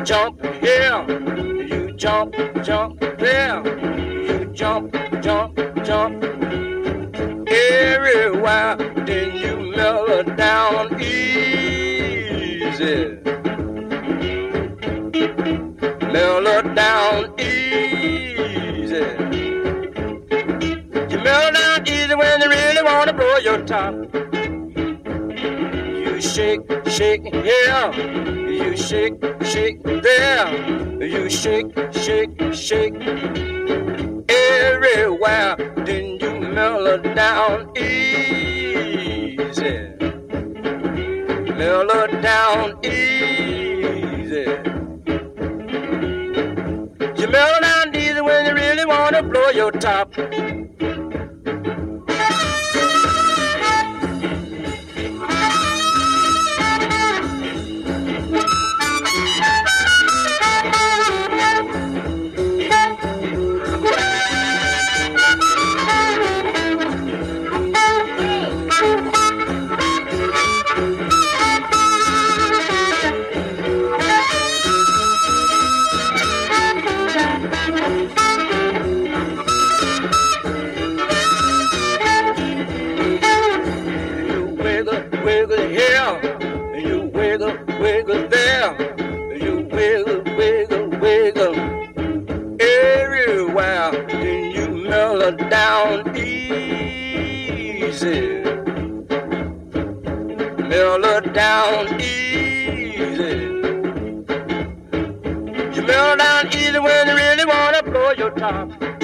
jump here, you jump, jump there, you jump, jump, jump everywhere. Then you mellow down easy, mellow down easy. You mellow down easy when you really wanna blow your top. You shake, shake here, you shake, shake there, you shake, shake, shake everywhere. Then you mellow down easy, mellow down easy. You mellow down easy when you really wanna blow your top. Wiggle here, you wiggle, wiggle there, you wiggle, wiggle, wiggle everywhere. Then you mellow down easy, mellow down easy. You mellow down easy when you really wanna blow your top.